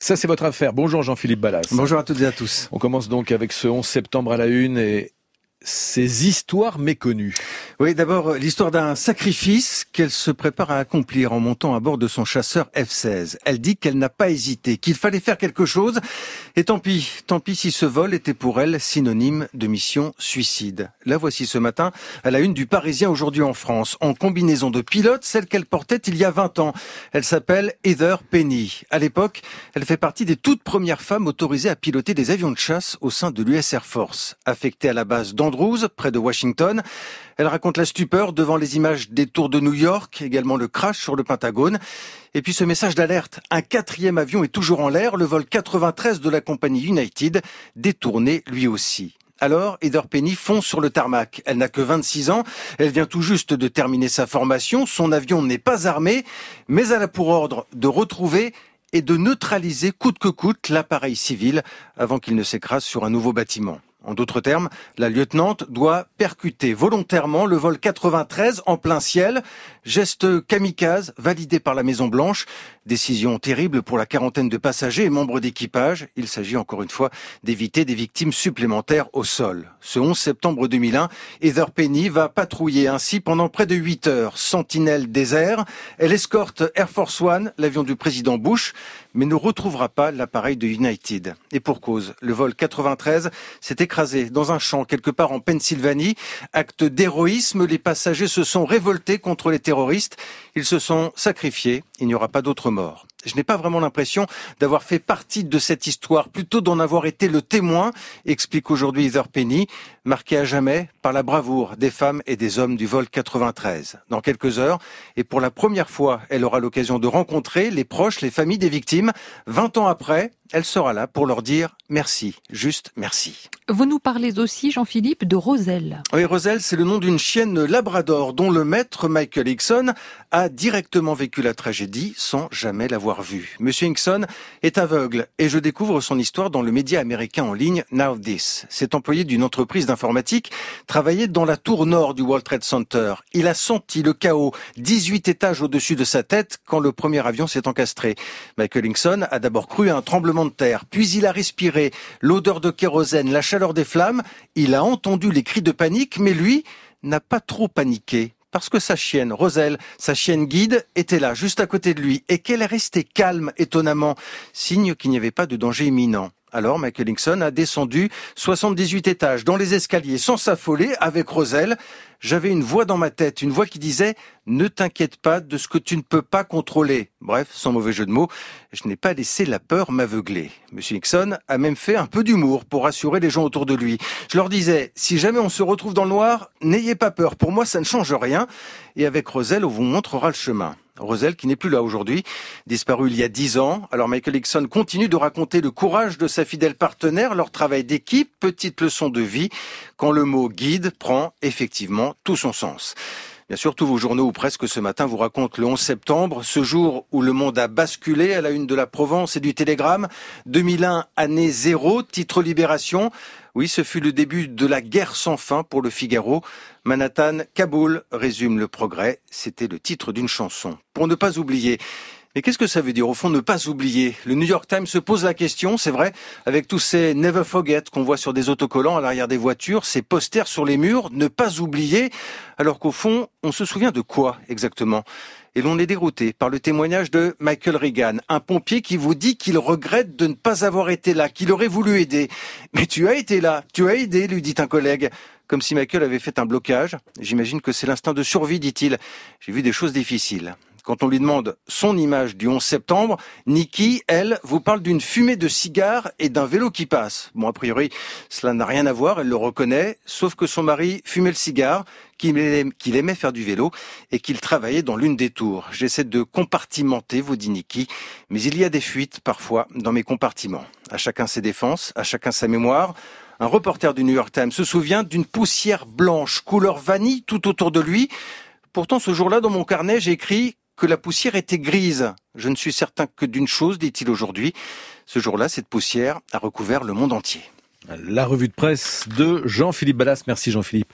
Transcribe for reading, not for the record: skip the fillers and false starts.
Ça, c'est votre affaire. Bonjour Jean-Philippe Ballas. Bonjour à toutes et à tous. On commence donc avec ce 11 septembre à la une et ces histoires méconnues. Oui, d'abord, l'histoire d'un sacrifice qu'elle se prépare à accomplir en montant à bord de son chasseur F-16. Elle dit qu'elle n'a pas hésité, qu'il fallait faire quelque chose. Et tant pis si ce vol était pour elle synonyme de mission suicide. La voici ce matin à la une du Parisien aujourd'hui en France. En combinaison de pilote, celle qu'elle portait il y a 20 ans. Elle s'appelle Heather Penny. À l'époque, elle fait partie des toutes premières femmes autorisées à piloter des avions de chasse au sein de l'US Air Force. Affectée à la base d'Andrews, près de Washington, elle raconte la stupeur devant les images des tours de New York, également le crash sur le Pentagone. Et puis ce message d'alerte, un quatrième avion est toujours en l'air, le vol 93 de la compagnie United, détourné lui aussi. Alors, Heather Penny fonce sur le tarmac. Elle n'a que 26 ans, elle vient tout juste de terminer sa formation, son avion n'est pas armé, mais elle a pour ordre de retrouver et de neutraliser coûte que coûte l'appareil civil avant qu'il ne s'écrase sur un nouveau bâtiment. En d'autres termes, la lieutenante doit percuter volontairement le vol 93 en plein ciel. Geste kamikaze validé par la Maison-Blanche. Décision terrible pour la quarantaine de passagers et membres d'équipage. Il s'agit encore une fois d'éviter des victimes supplémentaires au sol. Ce 11 septembre 2001, Heather Penny va patrouiller ainsi pendant près de 8 heures. Sentinelle des airs. Elle escorte Air Force One, l'avion du président Bush, mais ne retrouvera pas l'appareil de United. Et pour cause, le vol 93 s'est écrasé dans un champ quelque part en Pennsylvanie. Acte d'héroïsme, les passagers se sont révoltés contre les terroristes. Ils se sont sacrifiés. Il n'y aura pas d'autres morts. Je n'ai pas vraiment l'impression d'avoir fait partie de cette histoire, plutôt d'en avoir été le témoin, explique aujourd'hui Heather Penny, marquée à jamais par la bravoure des femmes et des hommes du vol 93. Dans quelques heures, et pour la première fois, elle aura l'occasion de rencontrer les proches, les familles des victimes. 20 ans après, elle sera là pour leur dire merci, juste merci. Vous nous parlez aussi, Jean-Philippe, de Roselle. Oui, Roselle, c'est le nom d'une chienne labrador dont le maître, Michael Hickson, a directement vécu la tragédie sans jamais l'avoir vue. Monsieur Hickson est aveugle et je découvre son histoire dans le média américain en ligne Now This. Cet employé d'une entreprise d'informatique travaillait dans la tour nord du World Trade Center. Il a senti le chaos 18 étages au-dessus de sa tête quand le premier avion s'est encastré. Michael Hickson a d'abord cru à un tremblement de terre, puis il a respiré l'odeur de kérosène, la chaleur des flammes. Il a entendu les cris de panique, mais lui n'a pas trop paniqué. Parce que sa chienne, Roselle, sa chienne guide, était là, juste à côté de lui, et qu'elle est restée calme, étonnamment, signe qu'il n'y avait pas de danger imminent. Alors Michael Hickson a descendu 78 étages dans les escaliers sans s'affoler avec Roselle. J'avais une voix dans ma tête, une voix qui disait « Ne t'inquiète pas de ce que tu ne peux pas contrôler ». Bref, sans mauvais jeu de mots, je n'ai pas laissé la peur m'aveugler. Monsieur Hickson a même fait un peu d'humour pour rassurer les gens autour de lui. Je leur disais « Si jamais on se retrouve dans le noir, n'ayez pas peur, pour moi ça ne change rien. Et avec Roselle, on vous montrera le chemin ». Roselle, qui n'est plus là aujourd'hui, disparue il y a 10 ans. Alors Michael Hickson continue de raconter le courage de sa fidèle partenaire, leur travail d'équipe, petite leçon de vie, quand le mot guide prend effectivement tout son sens. Bien sûr, tous vos journaux, ou presque ce matin, vous racontent le 11 septembre, ce jour où le monde a basculé à la une de la Provence et du Télégramme. 2001, année zéro, titre Libération. Oui, ce fut le début de la guerre sans fin pour le Figaro. Manhattan, Kaboul, résume Le Progrès. C'était le titre d'une chanson. Pour ne pas oublier. Mais qu'est-ce que ça veut dire, au fond, ne pas oublier? Le New York Times se pose la question, c'est vrai, avec tous ces Never Forget qu'on voit sur des autocollants à l'arrière des voitures, ces posters sur les murs, ne pas oublier, alors qu'au fond, on se souvient de quoi exactement? Et l'on est dérouté par le témoignage de Michael Regan, un pompier qui vous dit qu'il regrette de ne pas avoir été là, qu'il aurait voulu aider. Mais tu as été là, tu as aidé, lui dit un collègue. Comme si Michael avait fait un blocage. J'imagine que c'est l'instinct de survie, dit-il. J'ai vu des choses difficiles. Quand on lui demande son image du 11 septembre, Nikki, elle, vous parle d'une fumée de cigares et d'un vélo qui passe. Bon, a priori, cela n'a rien à voir, elle le reconnaît, sauf que son mari fumait le cigare, qu'il aimait faire du vélo et qu'il travaillait dans l'une des tours. J'essaie de compartimenter, vous dit Nikki, mais il y a des fuites, parfois, dans mes compartiments. À chacun ses défenses, à chacun sa mémoire. Un reporter du New York Times se souvient d'une poussière blanche, couleur vanille, tout autour de lui. Pourtant, ce jour-là, dans mon carnet, j'ai écrit que la poussière était grise. Je ne suis certain que d'une chose, dit-il aujourd'hui. Ce jour-là, cette poussière a recouvert le monde entier. La revue de presse de Jean-Philippe Ballas. Merci Jean-Philippe.